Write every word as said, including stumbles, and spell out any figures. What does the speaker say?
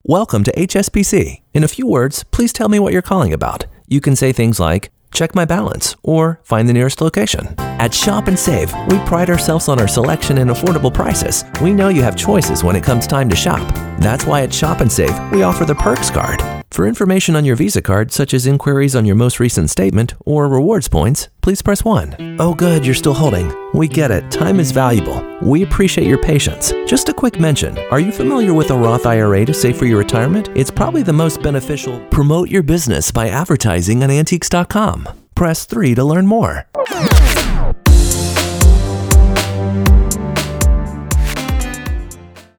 Welcome to H S B C. In a few words, please tell me what you're calling about. You can say things like, check my balance, or find the nearest location. At Shop and Save, we pride ourselves on our selection and affordable prices. We know you have choices when it comes time to shop. That's why at Shop and Save, we offer the Perks Card. For information on your Visa card, such as inquiries on your most recent statement or rewards points, please press one. Oh good, you're still holding. We get it. Time is valuable. We appreciate your patience. Just a quick mention. Are you familiar with a Roth I R A to save for your retirement? It's probably the most beneficial. Promote your business by advertising on Antiques dot com. Press three to learn more.